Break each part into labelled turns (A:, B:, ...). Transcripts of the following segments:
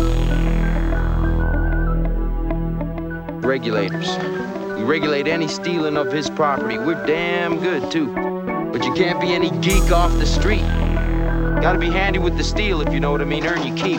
A: Regulators. We regulate any stealing of his property. We're damn good, too. But you can't be any geek off the street. Gotta be handy with the steel, if you know what I mean. Earn your keep.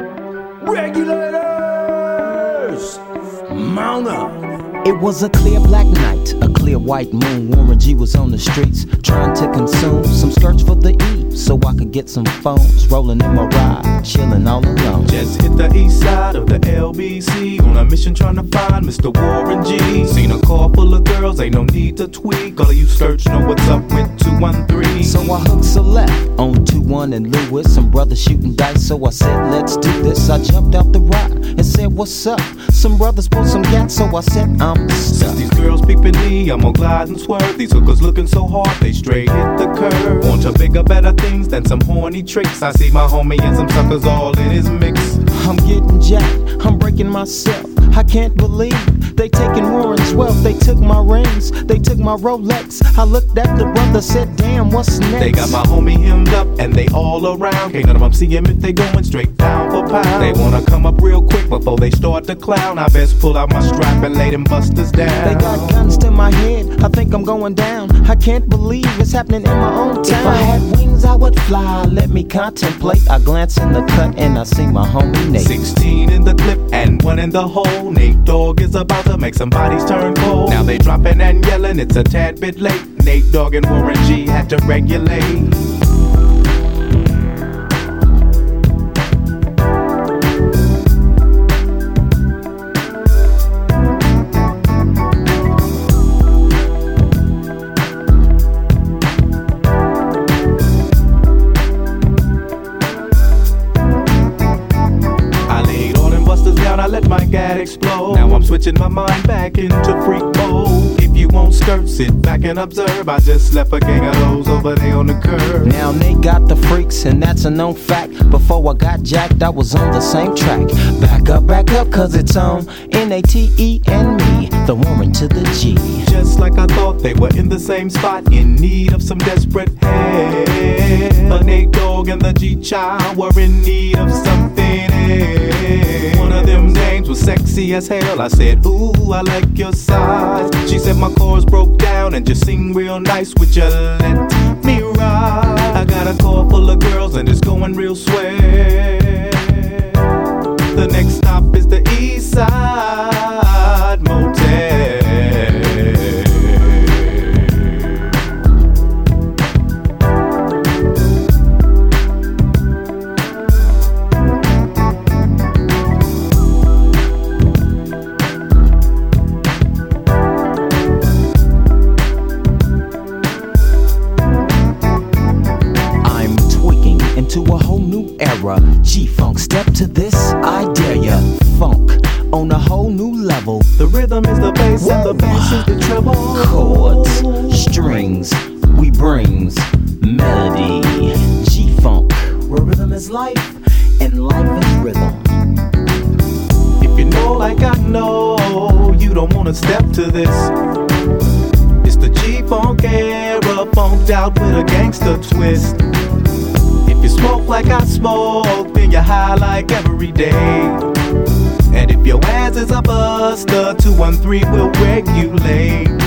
B: Regulators! Mount up!
C: It was a clear black night, a clear white moon. Warren G was on the streets, trying to consume some skirts for the E, so I could get some phones. Rolling in my ride, chilling all alone.
B: Just hit the east side of the LBC, on a mission trying to find Mr. Warren G. Seen a car full of girls, ain't no need to tweak. All of you skirts know what's up with 213.
C: So I hooked select on 21 and Lewis. Some brothers shooting dice, so I said, let's do this. I jumped out the ride and said, what's up? Some brothers pulled some gas, so I said, I'm stuck.
B: Since these girls peeping me, I'm gonna glide and swerve. These hookers looking so hard, they straight hit the curve. Want to bigger, better things than some horny tricks. I see my homie and some suckers all in his mix.
C: I'm getting jacked, I'm breaking myself. I can't believe they taking Warren's wealth. They took my rings, they took my Rolex. I looked at the brother, said, damn, what's next?
B: They got my homie hemmed up and they all around. Can't none of them see him if they going straight pound for pound. They wanna come up real quick before they start to clown. I best pull out my strap and lay them busters down.
C: They got guns to my head, I think I'm going down. I can't believe it's happening in my own town. If I had wings, I would fly, let me contemplate. I glance in the cut and I see my homie Nate.
B: 16 in the clip and 1 in the hole. Nate Dogg is about to make some bodies turn cold. Now they dropping and yelling, it's a tad bit late. Nate Dogg and Warren G had to regulate. I let my gad explode. Now I'm switching my mind back into freak mode. If you won't skirt, sit back and observe. I just left a gang of those over there on the curb.
C: Now they got the freaks and that's a known fact. Before I got jacked, I was on the same track. Back up, cause it's on N-A-T-E and me, the Warren to the G.
B: Just like I thought, they were in the same spot, in need of some desperate help. But Nate Dogg and the G-Child were in need of something else. One of them dames was sexy as hell. I said, ooh, I like your size. She said my chords broke down and just sing real nice. Would you let me ride? I got a car full of girls and it's going real swell. The next stop is the East Side Motel.
C: To a whole new era, G-Funk, step to this, I dare ya. Funk on a whole new level.
B: The rhythm is the bass and the bass is the treble.
C: Chords, strings, we brings melody. G-Funk, where rhythm is life and life is rhythm.
B: If you know like I know, you don't wanna step to this. It's the G-Funk era, funked out with a gangster twist. If you smoke like I smoke, then you're high like every day. And if your ass is a buster, 213 will regulate.